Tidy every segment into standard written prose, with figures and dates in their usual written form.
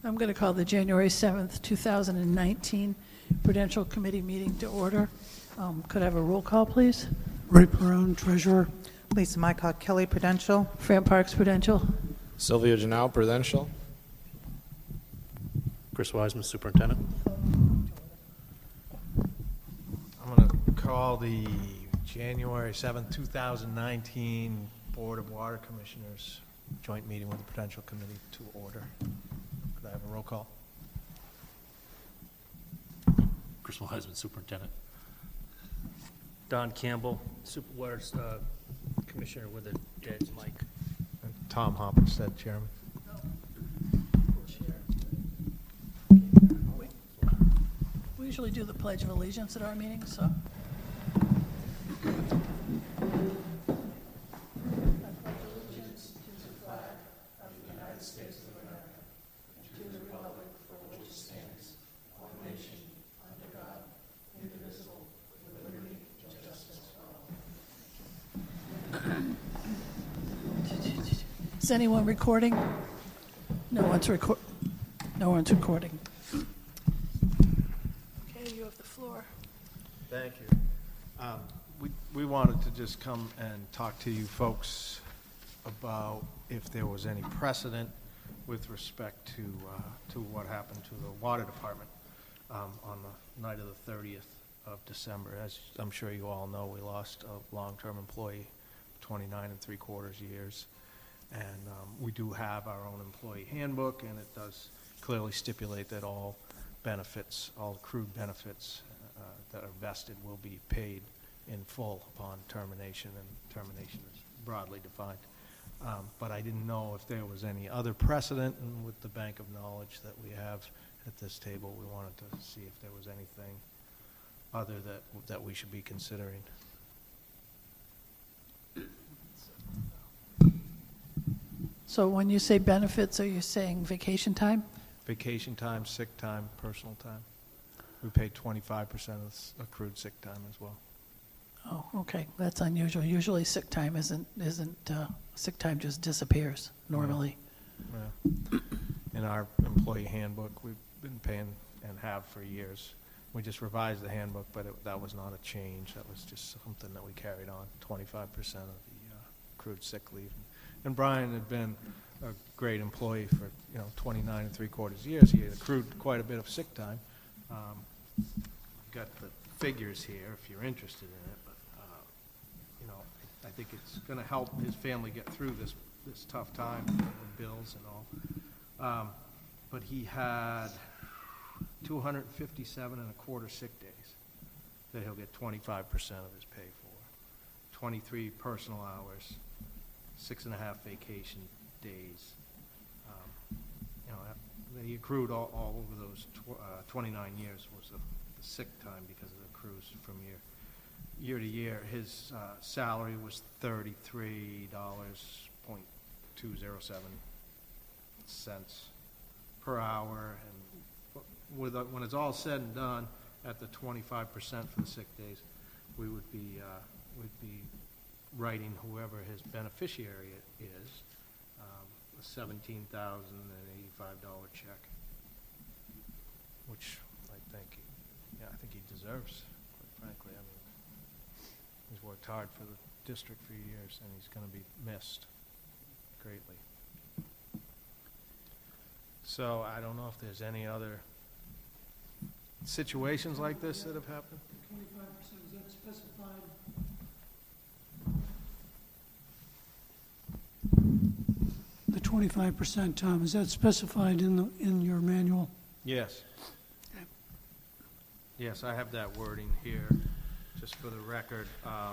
I'm going to call the January 7th, 2019 Prudential Committee meeting to order. Could I have a roll call, please? Ray Perone, Treasurer. Lisa Mycott Kelly, Prudential. Fran Parks, Prudential. Sylvia Janau, Prudential. Chris Wiseman, Superintendent. I'm going to call the January 7th, 2019 Board of Water Commissioners joint meeting with the Prudential Committee to order. Could I have a roll call? Chris Wiseman, Superintendent. Don Campbell, Water Commissioner with a dead mic. And Tom Hoppenstead, Chairman. We usually do the Pledge of Allegiance at our meetings, so. Is anyone recording? No one's recording. Okay, you have the floor. Thank you. We wanted to just come and talk to you folks about if there was any precedent with respect to what happened to the water department on the night of the 30th of December. As I'm sure you all know, we lost a long-term employee, 29 3/4 years. And we do have our own employee handbook, and it does clearly stipulate that all benefits, all accrued benefits that are vested will be paid in full upon termination, and termination is broadly defined. But I didn't know if there was any other precedent, and with the bank of knowledge that we have at this table, we wanted to see if there was anything other that we should be considering. So when you say benefits, are you saying vacation time? Vacation time, sick time, personal time. We pay 25% of accrued sick time as well. Oh, okay, that's unusual. Usually sick time isn't sick time just disappears normally. Yeah. In our employee handbook, we've been paying and have for years. We just revised the handbook, but that was not a change. That was just something that we carried on, 25% of the accrued sick leave. And Brian had been a great employee for 29 3/4 years. He had accrued quite a bit of sick time. Got the figures here if you're interested in it, but I think it's going to help his family get through this tough time with bills and all. But he had 257 1/4 sick days that he'll get 25% of his pay for. 23 personal hours. 6.5 vacation days. He accrued all over those 29 years was the sick time because it accrues from year to year. His salary was $33.207 per hour, and when it's all said and done, at the 25% for the sick days, we would be writing whoever his beneficiary is a $17,085 check, which I think he deserves, quite frankly. I mean, he's worked hard for the district for years, and he's going to be missed greatly. So I don't know if there's any other situations like this that have happened. 25%, is that specified? The 25%, Tom, is that specified in your manual? Yes. Yes, I have that wording here, just for the record.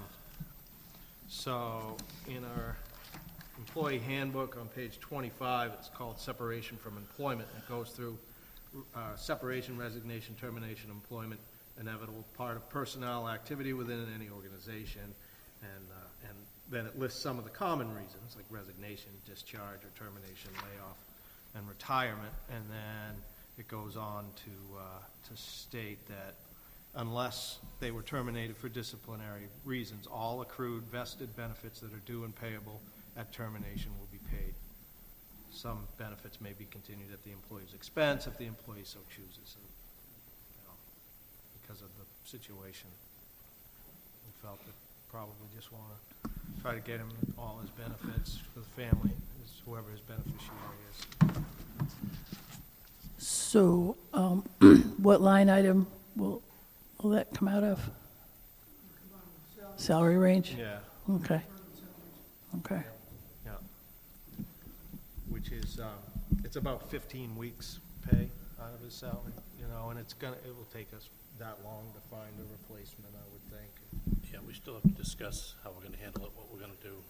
So in our employee handbook on page 25, it's called Separation from Employment. It goes through separation, resignation, termination, employment, inevitable part of personnel activity within any organization, and then it lists some of the common reasons, like resignation, discharge, or termination, layoff, and retirement, and then it goes on to state that unless they were terminated for disciplinary reasons, all accrued vested benefits that are due and payable at termination will be paid. some benefits may be continued at the employee's expense if the employee so chooses. And, you know, because of the situation, we felt that probably just want to try to get him all his benefits for the family, whoever his beneficiary is. So what line item will that come out of? Salary range? Yeah, Okay. Okay. yeah. Which is, it's about 15 weeks' pay out of his salary, you know, and it will take us that long to find a replacement, I would think. Yeah, we still have to discuss how we're gonna handle it, what we're gonna do.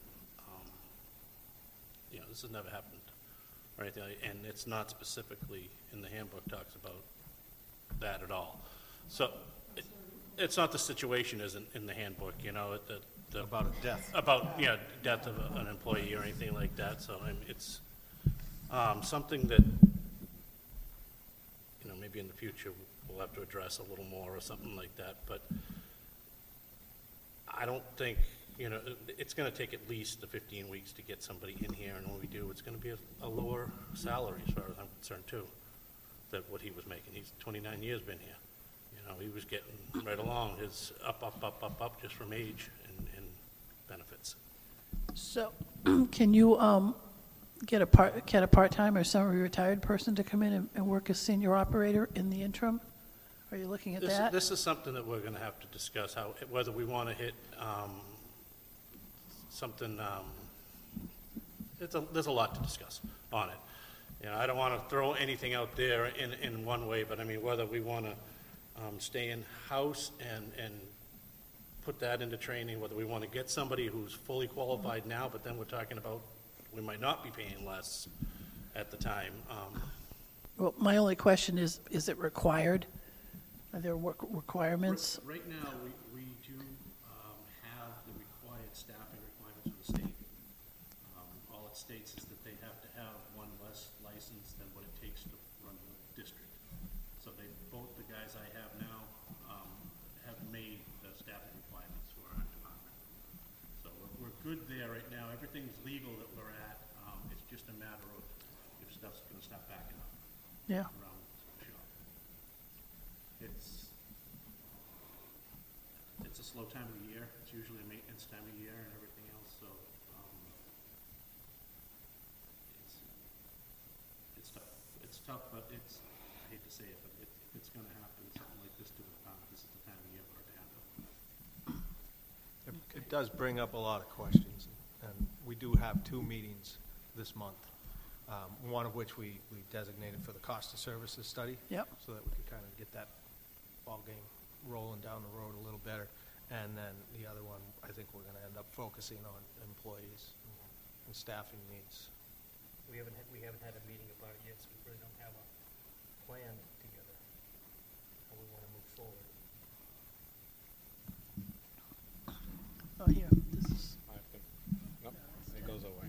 You know, this has never happened, or anything, and it's not specifically in the handbook talks about that at all. So, it's not the situation isn't in the handbook, you know, the About a death. about, yeah, death of an employee or anything like that, so, I mean, it's, something that, you know, maybe in the future we'll have to address a little more or something like that, but I don't think, you know, it's gonna take at least the 15 weeks to get somebody in here, and when we do, it's gonna be a lower salary as far as I'm concerned too, than what he was making. He's 29 years been here. You know, he was getting right along, his up, just from age and benefits. So can you get a part-time or semi-retired person to come in and work as senior operator in the interim? Are you looking at that? This is something that we're gonna have to discuss, how, whether we wanna hit, something, there's a lot to discuss on it. You know, I don't wanna throw anything out there in one way, but I mean, whether we wanna, stay in-house and put that into training, whether we wanna get somebody who's fully qualified now, but then we're talking about, we might not be paying less at the time. Well, my only question is it required? Are there work requirements? Right now, we do have the required staffing requirements from the state. All it states is that they have to have one less license than what it takes to run the district. So both the guys I have now have made the staffing requirements for our department. So we're good there right now. Everything's legal that we're at. It's just a matter of if stuff's gonna stop backing up Yeah. around the shop. It's a slow time of the year. It's usually a maintenance time of year and everything else, so, it's tough. It's tough, but I hate to say it, but if it's gonna happen, something like this to the department, this is the time of year for it to happen. It does bring up a lot of questions, and we do have 2 meetings this month, one of which we designated for the cost of services study. Yep. So that we could kind of get that ballgame rolling down the road a little better. And then the other one, I think we're going to end up focusing on employees and staffing needs. We haven't had a meeting about it yet, so we really don't have a plan together, how we want to move forward. Oh, here, this is, Nope, it goes away.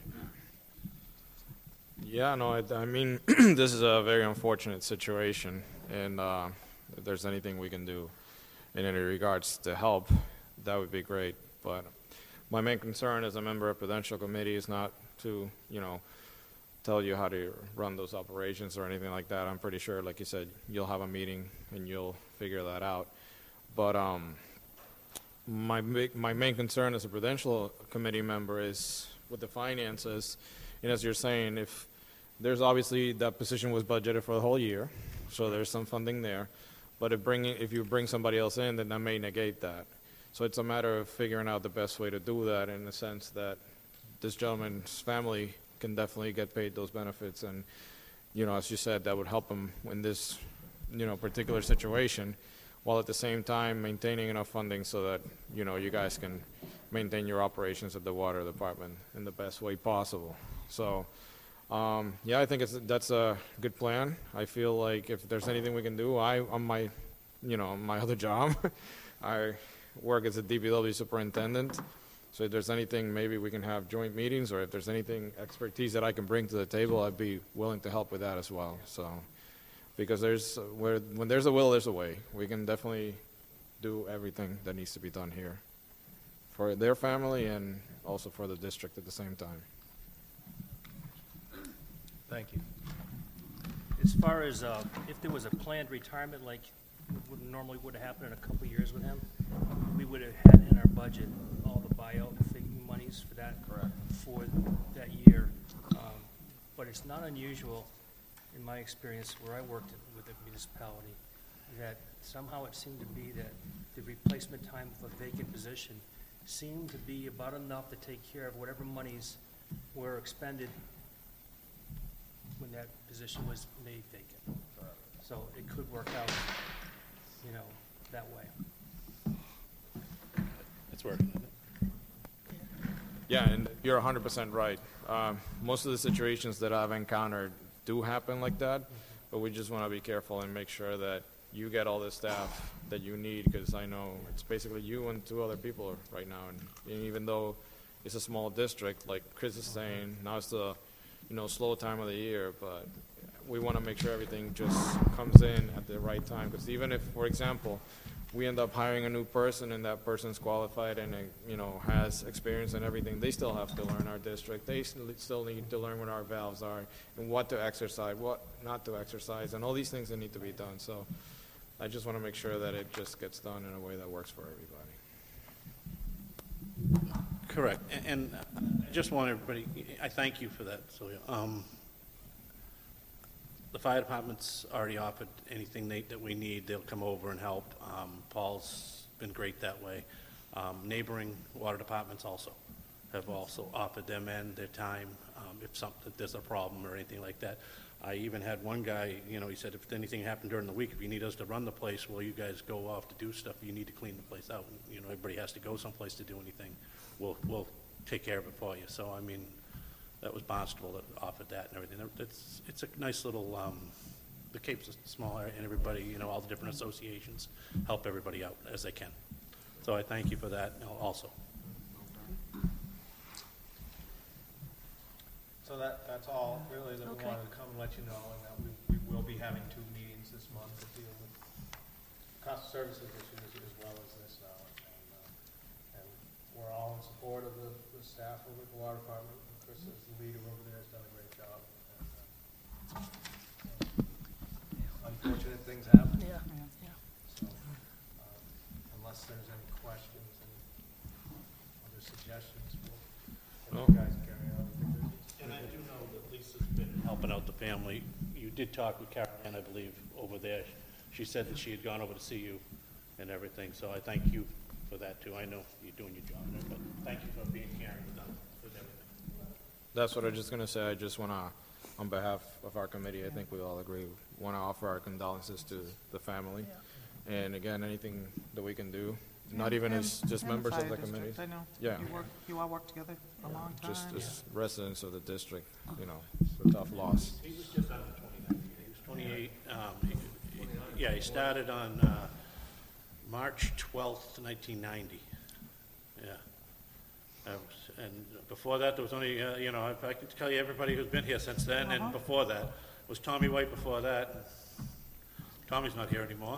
Yeah, no, I mean, this is a very unfortunate situation, and if there's anything we can do in any regards to help, that would be great. But my main concern as a member of Prudential Committee is not to, you know, tell you how to run those operations or anything like that. I'm pretty sure, like you said, you'll have a meeting and you'll figure that out. But my main concern as a Prudential Committee member is with the finances. And as you're saying, if there's obviously that position was budgeted for the whole year, so there's some funding there. But if you bring somebody else in, then that may negate that. So it's a matter of figuring out the best way to do that in the sense that this gentleman's family can definitely get paid those benefits. And, you know, as you said, that would help him in this, you know, particular situation, while at the same time maintaining enough funding so that, you know, you guys can maintain your operations at the water department in the best way possible. So, yeah, I think that's a good plan. I feel like if there's anything we can do, on my other job, I work as a DPW superintendent. So if there's anything, maybe we can have joint meetings, or if there's anything expertise that I can bring to the table, I'd be willing to help with that as well. So, because when there's a will, there's a way. We can definitely do everything that needs to be done here for their family and also for the district at the same time. Thank you. As far as if there was a planned retirement, like normally would have happened in a couple of years with him, we would have had in our budget all the buyout monies for that. Correct. For that year. But it's not unusual, in my experience, where I worked with a municipality, that somehow it seemed to be that the replacement time of a vacant position seemed to be about enough to take care of whatever monies were expended when that position was made vacant. So it could work out, that way. It's working, isn't it? Yeah, and you're 100% right. Most of the situations that I've encountered do happen like that, but we just want to be careful and make sure that you get all the staff that you need, because I know it's basically you and 2 other people right now. And even though it's a small district, like Chris is saying, now it's the slow time of the year, but we want to make sure everything just comes in at the right time. Because even if, for example, we end up hiring a new person and that person's qualified and has experience and everything, they still have to learn our district. They still need to learn what our valves are and what to exercise, what not to exercise, and all these things that need to be done. So I just want to make sure that it just gets done in a way that works for everybody. Correct. And I just want everybody, I thank you for that, Sylvia. The fire department's already offered anything that we need, they'll come over and help. Paul's been great that way. Neighboring water departments also have also offered them and their time if there's a problem or anything like that. I even had one guy, he said, if anything happened during the week, if you need us to run the place, well, you guys go off to do stuff, you need to clean the place out. Everybody has to go someplace to do anything. We'll take care of it for you. So, that was Barnstable that offered that and everything. It's a nice little, the Cape's a small area, and everybody, all the different associations help everybody out as they can. So I thank you for that also. So that's all really that we Okay. wanted to come and let you know, and that we will be having 2 meetings this month to deal with cost of services issues as well as this now. And we're all in support of the staff over at the water department. Chris is the leader over there, has done a great job. And, unfortunate things happen. Yeah. So, unless there's any questions and other suggestions, we'll let you guys carry on with your business. And I do know that Lisa's been helping out the family. You did talk with Caroline, I believe, over there. She said that she had gone over to see you and everything, so I thank you for that too. I know you're doing your job there, but thank you for being caring with them, with everything. That's what I was just going to say. I just want to, on behalf of our committee, I think we all agree, want to offer our condolences to the family. And again, anything that we can do, not even as just members of the committee. I know. Yeah. You all work together a long time. Just as residents of the district, it's a tough loss. He was just under 29. He was 28. He started on March 12th, 1990. Yeah. And before that, there was only, I can tell you everybody who's been here since then, and before that was Tommy White before that. Tommy's not here anymore.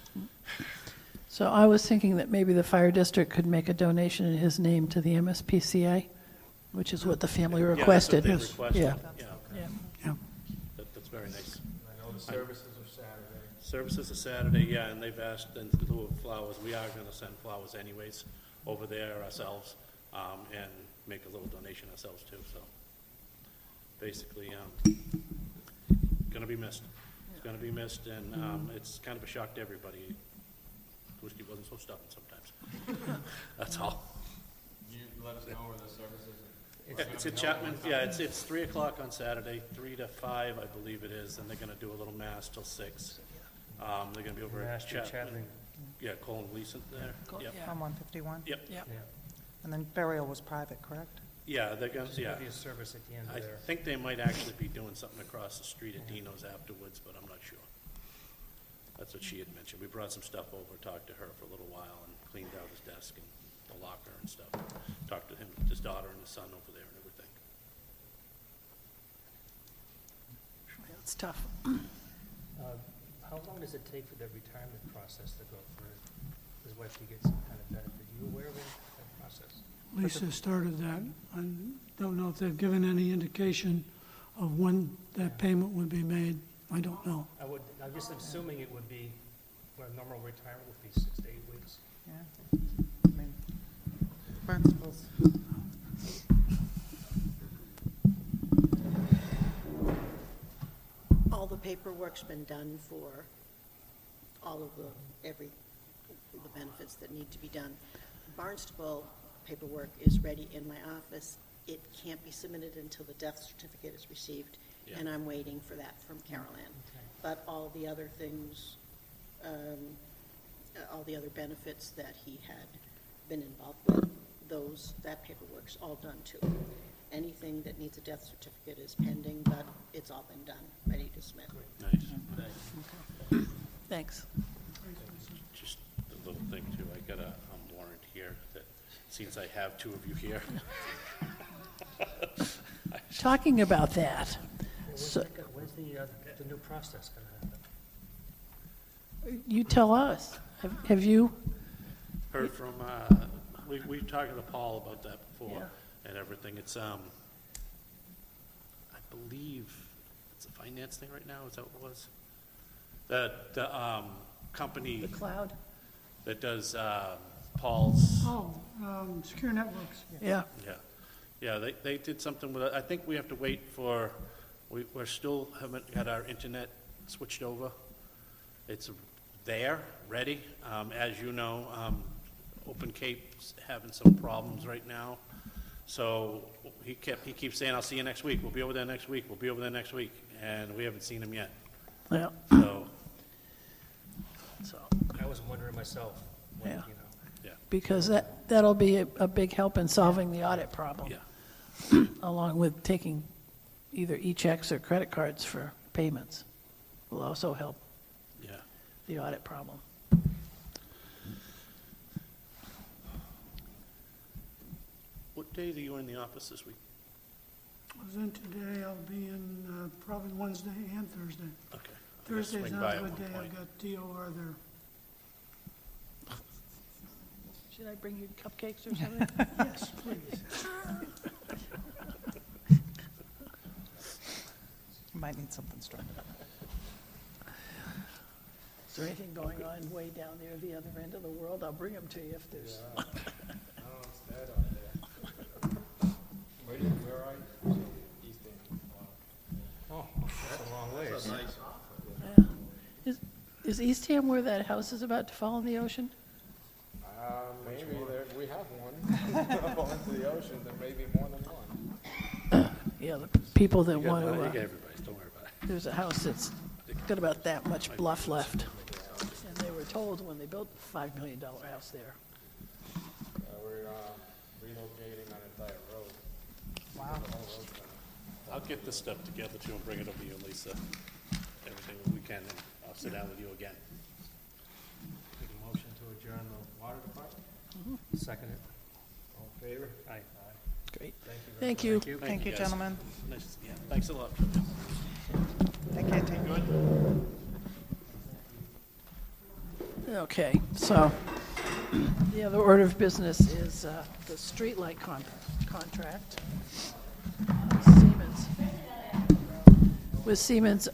So I was thinking that maybe the fire district could make a donation in his name to the MSPCA, which is what the family requested. Yeah, that's what they requested. Yeah. Yeah. Yeah. That's very nice. I know the services are Saturday. Services are Saturday, yeah, and they've asked in lieu of flowers, we are going to send flowers anyways over there ourselves, and make a little donation ourselves too, so. Basically, going to be missed. It's going to be missed, and it's kind of a shock to everybody. Wish he wasn't so stubborn sometimes. That's all. You let us know where the services Yeah, it's at Chapman, yeah, it's 3 o'clock on Saturday, 3 to 5, I believe it is, and they're going to do a little mass till 6. They're going to be over at Master Chapman. Chapman. Yeah, Colin Gleason there. Yep. Yeah. On 151? Yep. Yeah. And then burial was private, correct? Yeah, they're going to, There's yeah. going to be a service at the end I of there. think they might actually be doing something across the street at Dino's afterwards, but I'm not sure. That's what she had mentioned. We brought some stuff over, talked to her for a little while, and cleaned out his desk and the locker and stuff. Talked to him, his daughter and his son over there and everything. It's tough. How long does it take for the retirement process to go for his wife to get some kind of benefit? You aware of that process? Lisa started that. I don't know if they've given any indication of when that payment would be made, I don't know. I'm just assuming it would be, where normal retirement would be 6 to 8 weeks. Yeah. I mean, principals. All the paperwork's been done for all of the benefits that need to be done. Barnstable paperwork is ready in my office. It can't be submitted until the death certificate is received, and I'm waiting for that from Carol Ann. But all the other things, all the other benefits that he had been involved with, that paperwork's all done too. Anything that needs a death certificate is pending, but it's all been done, ready to submit. Nice. Thanks. Just a little thing too, I got a warrant here that, since I have two of you here. Talking about that, so When's the new process going to happen? you tell us. Have you? Heard from, we talked to Paul about that before and everything. It's, I believe, it's a finance thing right now, is that what it was? The company The cloud? that does Paul's, Secure Networks. Yeah. yeah, they did something with it. I think we have to wait for, we're still haven't got our internet switched over. It's there, ready. As you know, Open Cape's having some problems right now. So he keeps saying, I'll see you next week. We'll be over there next week. We'll be over there next week. And we haven't seen him yet. Yeah. So, I was wondering myself, when, Yeah. you know. yeah, Because that'll be a big help in solving the audit problem, yeah. along with taking either e-checks or credit cards for payments. Will also help Yeah. the audit problem. What days are you in the office this week? I was in today, I'll be in probably Wednesday and Thursday. Okay. Thursday's swing not by a at good one day, point. I've got DOR there. Should I bring you cupcakes or something? Yes, please. You might need something stronger. Is there anything going on way down there, the other end of the world? I'll bring them to you if there's. Where are you? East End. Oh, that's a long ways. Yeah. Is Eastham where that house is about to fall in the ocean? Maybe we have one. Fall into the ocean, there may be more than one. Yeah, the people that You got want to, everybody's, don't worry about it. there's a house that's got about that much bluff left. And they were told when they built the $5 million house there. We're relocating an entire road. Wow. The whole road's gonna- I'll get this stuff together too and bring it over to you, Lisa. Everything we can, and I'll sit down with you again. Make a motion to adjourn the water department? Second it. All in favor? Aye. Great. Thank you. Thank you. Thank you, guys. gentlemen. Nice, yeah, thanks a lot. I can't take it. Okay, so the other order of business is the streetlight contract. Siemens. With Siemens,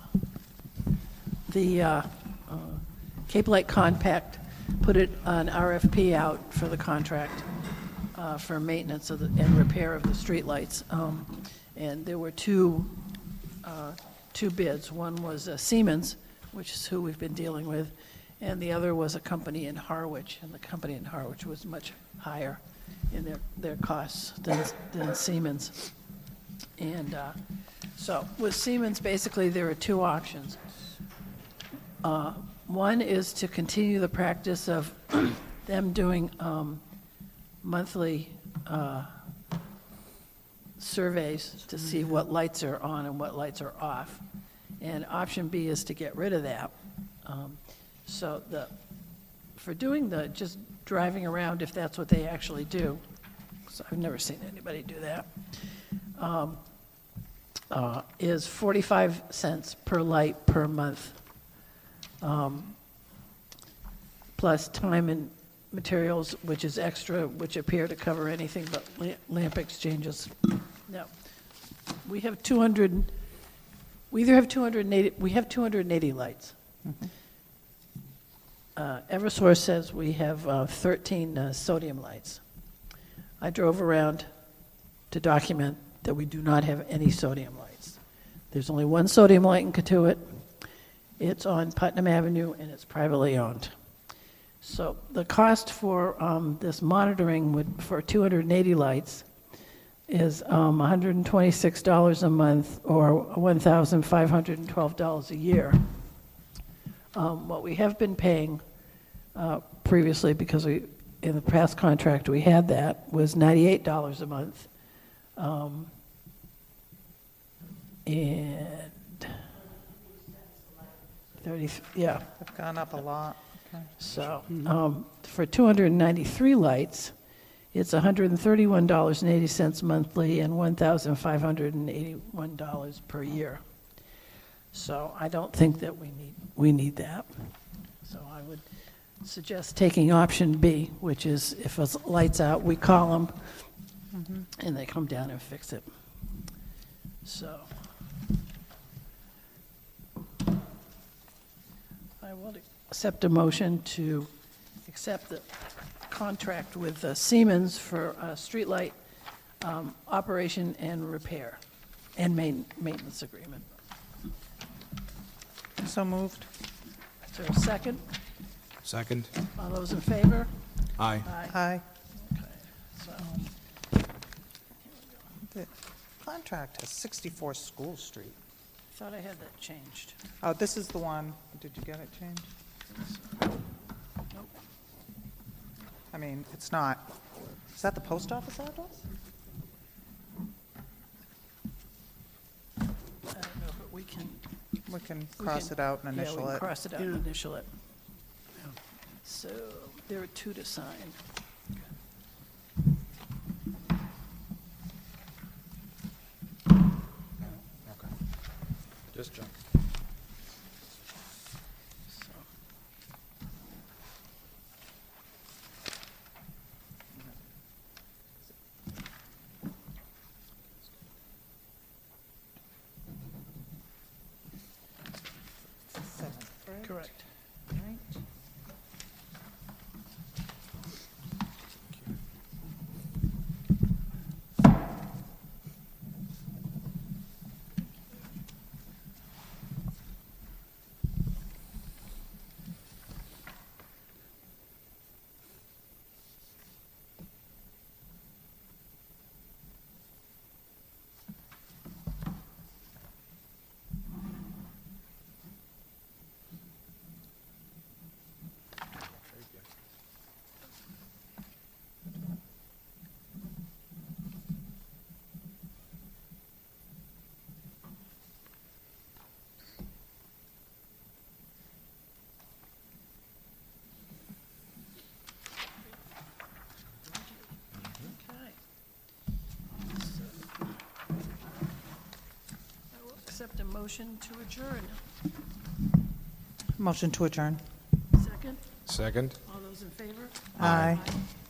the Cape Light Compact put it an RFP out for the contract for maintenance and repair of the streetlights. And there were two bids. One was Siemens, which is who we've been dealing with, and the other was a company in Harwich, and the company in Harwich was much higher in their costs than Siemens. And so with Siemens, basically, there are two options. One is to continue the practice of them doing monthly surveys to see what lights are on and what lights are off. And option B is to get rid of that. So for doing just driving around, if that's what they actually do, so I've never seen anybody do that, is 45 cents per light per month, plus time and materials, which is extra, which appear to cover anything but lamp exchanges. Now, we have 200, we either have 280, we have 280 lights. Eversource says we have 13 sodium lights. I drove around to document that we do not have any sodium lights. There's only one sodium light in Katuitt. It's on Putnam Avenue, and it's privately owned. So the cost for this monitoring for 280 lights is $126 a month, or $1,512 a year. What we have been paying previously, because in the past contract we had that, was $98 a month. And 30, yeah. They've gone up a lot. Okay. So for 293 lights, it's $131.80 monthly and $1,581 per year. So I don't think that we need that. So I would suggest taking option B, which is if a light's out, we call them and they come down and fix it. So I will accept a motion to accept the contract with Siemens for streetlight operation and repair and maintenance agreement. So moved. Is there a second? Second. All those in favor? Aye. Aye. Okay, so, The contract has 64 School Street. I thought I had that changed. Oh, this is the one. Did you get it changed? Nope. I mean, it's not. Is that the post office address? I don't know, but we can. We can cross it out and Yeah, initial we can it. cross it out and initial it. So there are 2 to sign. Just jump. So. Seventh, right? Correct. Right. Okay. So, I will accept a motion to adjourn. Motion to adjourn. Second? Second. All those in favor? Aye. Aye.